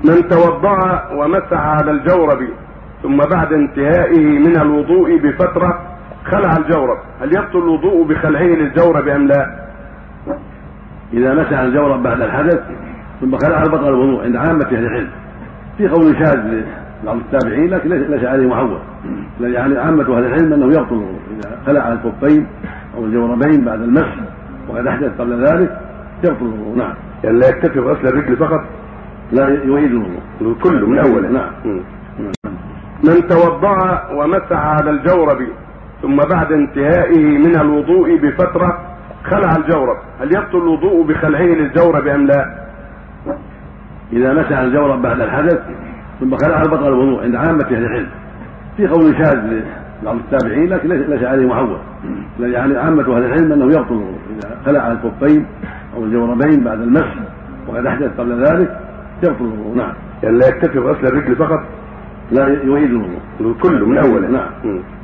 من توضأ ومسح على الجورب ثم بعد انتهائه من الوضوء بفترة خلع الجورب، هل يبطل الوضوء بخلعه للجورب أم لا؟ إذا مسح الجورب بعد الحدث ثم خلع بطل الوضوء عند عامة أهل العلم. في قول شاذ لبعض التابعين لكن ليس عليه محول، يعني عامة أهل العلم أنه يبطل الوضوء إذا خلع الخفين أو الجوربين بعد المسح وقد أحدث قبل ذلك يبطل الوضوء. نعم. يعني لا يكتفي بغسل الرجل فقط؟ لا، يعيد الوضوء كله من أوله. نعم. من توضأ ومسح على الجورب ثم بعد انتهائه من الوضوء بفترة خلع الجورب، هل يبطل الوضوء بخلعه للجورب أم لا؟ إذا مسح الجورب بعد الحدث ثم خلع بطل الوضوء عند عامة أهل العلم. في قول شاذ لبعض التابعين لكن ليس عليه محول، يعني عامة أهل العلم أنه يبطل الوضوء إذا خلع الخفين أو الجوربين بعد المسح وقد أحدث قبل ذلك يبطل الوضوء. نعم. يعني لا يكتفي بغسل الرجل فقط؟ لا، يعيد الوضوء كله من أوله. نعم.